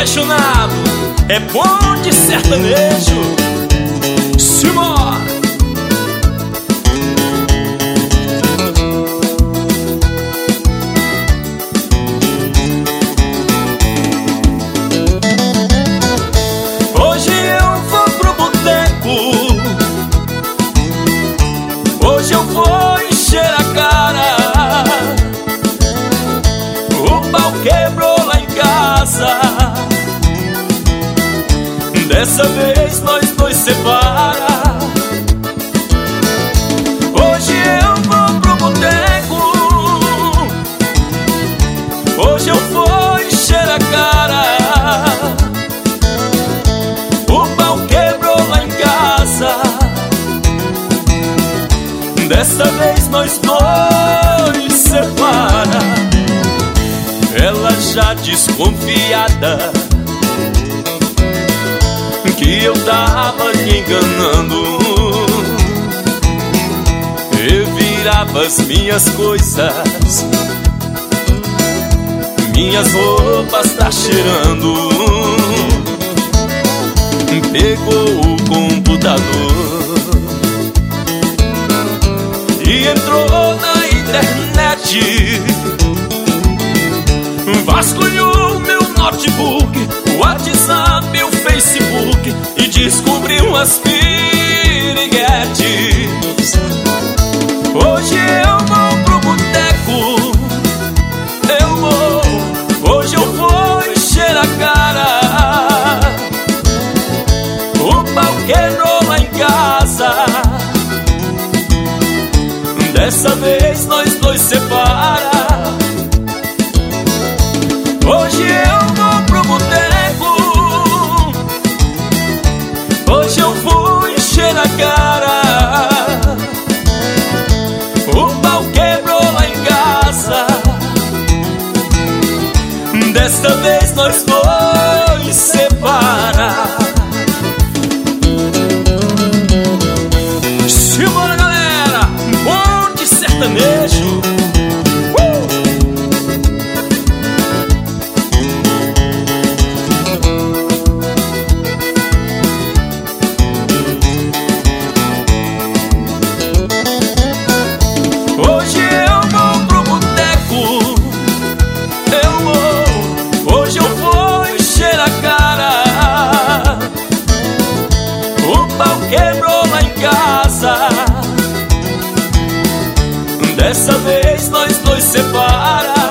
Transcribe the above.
apaixonado é bom de sertanejo. Simbora! Hoje eu vou pro boteco, hoje eu vou encher a cara. O pau quebrou lá em casa, dessa vez nós dois separa. Hoje eu vou pro boteco, hoje eu vou encher a cara. O pau quebrou lá em casa, dessa vez nós dois separa. Ela já desconfiada que eu tava lhe enganando. Eu virava as minhas coisas, minhas roupas tá cheirando. Pegou o computador e entrou na internet. Vasculhou meu notebook, o WhatsApp, o Facebook, e descobriu as piriguetes. Hoje eu vou pro boteco, hoje eu vou encher a cara. O pau quebrou lá em casa, dessa vez nós dois separa. Hoje eu vou pro boteco, hoje eu vou encher a cara. O pau quebrou lá em casa, desta vez nós dois separa. Simbora, galera, bom de sertanejo. Hoje eu vou pro boteco, hoje eu vou encher a cara. O pau quebrou lá em casa, dessa vez nós dois separa.